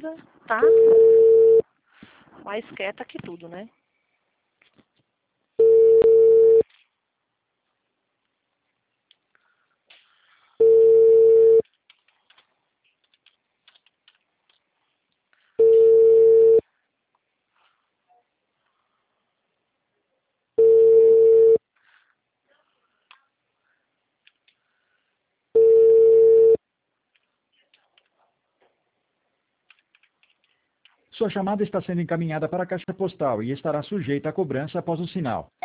né? Tá mais quieta que tudo, né? Sua chamada está sendo encaminhada para a caixa postal e estará sujeita a cobrança após o sinal.